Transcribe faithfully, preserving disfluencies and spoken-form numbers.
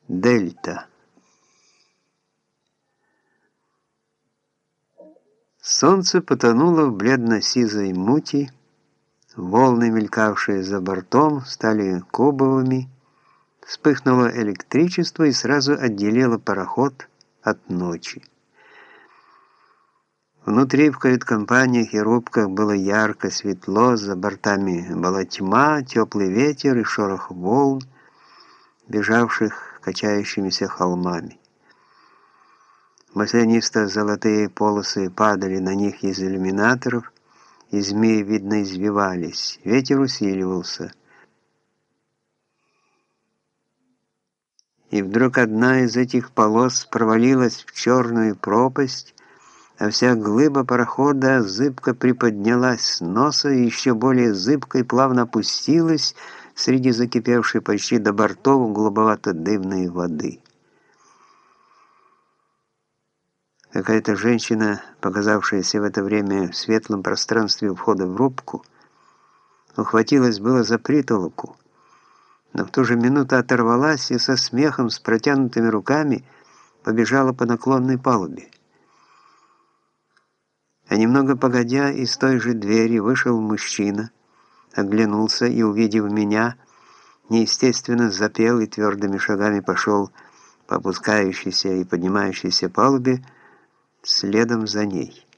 Дельта. Солнце потонуло в бледно-сизой мути, волны, мелькавшие за бортом, стали кубовыми, вспыхнуло электричество и сразу отделило пароход от ночи. Внутри в кают-компаниях и рубках было ярко, светло, за бортами была тьма, теплый ветер и шорох волн, бежавших качающимися холмами. Маслянисто-золотые полосы падали на них из иллюминаторов, и змеи, видно, извивались. Ветер усиливался. И вдруг одна из этих полос провалилась в черную пропасть, а вся глыба парохода зыбко приподнялась с носа и еще более зыбко и плавно опустилась среди закипевшей почти до бортов голубовато-дымной воды. Какая-то женщина, показавшаяся в это время в светлом пространстве у входа в рубку, ухватилась было за притолоку, но в ту же минуту оторвалась и со смехом, с протянутыми руками побежала по наклонной палубе. А немного погодя, из той же двери вышел мужчина, оглянулся и, увидев меня, неестественно запел и твердыми шагами пошел по опускающейся и поднимающейся палубе следом за ней.